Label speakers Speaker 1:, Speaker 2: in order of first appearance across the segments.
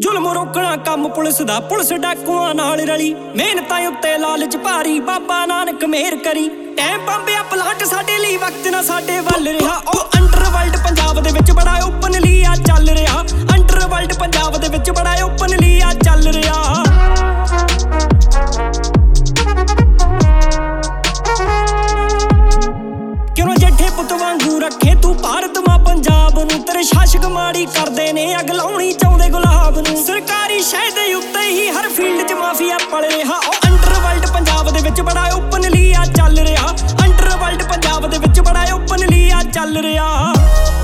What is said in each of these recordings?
Speaker 1: ਜ਼ੁਲਮ ਰੋਕਣਾ ਕੰਮ ਪੁਲਿਸ ਦਾ, ਪੁਲਿਸ ਡਾਕੂਆਂ ਨਾਲ ਰਲੀ। ਮਿਹਨਤਾਂ ਉੱਤੇ ਲਾਲਚ ਭਾਰੀ, ਬਾਬਾ ਨਾਨਕ ਮਿਹਰ ਕਰੀ। ਟਾਈਮ ਬੰਬਿਆ ਪਲਾਂਟ ਸਾਡੇ ਲਈ, ਵਕਤ ਨਾ ਸਾਡੇ ਵੱਲ ਰਿਹਾ। ਉਹ ਅੰਡਰਵਰਲਡ ਪੰਜਾਬ ਦੇ ਵਿੱਚ ਬੜਾ ਓਪਨਲੀ ਆ ਚੱਲ ਰਿਹਾ। ਅੰਡਰਵਰਲਡ ਪੰਜਾਬ ਦੇ ਵਿੱਚ ਬੜਾ ਓਪਨਲੀ ਆ ਚੱਲ ਰਿਹਾ। ਕਿਉਂ ਜੱਠੇ ਪੁੱਤ ਵਾਂਗੂ ਰੱਖੇ ਤੂੰ ਭਾਰਤ ਮਾਂ ਪੰਜਾਬ ਨੂੰ। ਤੇਰੇ ਸ਼ਾਸਕ ਮਾੜੀ ਕਰਦੇ ਨੇ, ਅੱਗ ਲਾਉਣੀ ਚਾਹੁੰਦੇ ਗੁਲਾਬ ਨੂੰ। ਸਰਕਾਰੀ ਸ਼ਹਿ ਦੇ ਉੱਤੇ ਹੀ ਹਰ ਫੀਲਡ 'ਚ ਮਾਫੀਆ ਪਲ ਰਿਹਾ। ਉਹ ਅੰਡਰਵਰਲਡ ਪੰਜਾਬ ਦੇ ਵਿੱਚ ਬੜਾ ਓਪਨਲੀ ਆ ਚੱਲ ਰਿਹਾ। ਅੰਡਰਵਰਲਡ ਪੰਜਾਬ ਦੇ ਵਿੱਚ ਬੜਾ ਓਪਨਲੀ ਆ ਚੱਲ ਰਿਹਾ।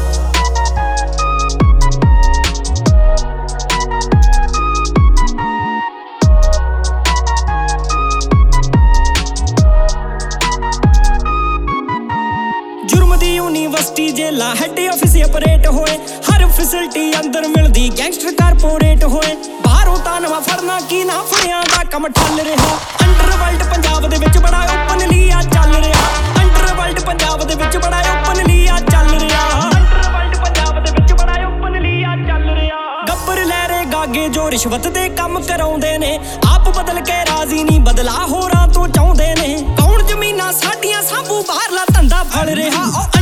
Speaker 1: यूनिवर्सिटी जेला हेड ऑफिस ऑपरेट होए, हर फैसिलिटी अंदर मिलदी गैंगस्टर कारपोरेट होए। बाहरों तानवा फड़ना की ना फड़ियां दा कम ठल रहा। अंडरवर्ल्ड पंजाब दे विच बड़ा ओपनली आ चल रहा। अंडरवर्ल्ड पंजाब दे विच बड़ा ओपनली आ चल रहा। अंडरवर्ल्ड पंजाब दे विच बड़ा ओपनली आ चल रहा। गब्बर लहरे गागे जो रिश्वत दे कम कराउंदे ने, आप बदल के राजी नहीं बदला होरां तो चाहुंदे ने। कौन जमीनां साडियां सांभू बाहरला धंधा फड़ रहा।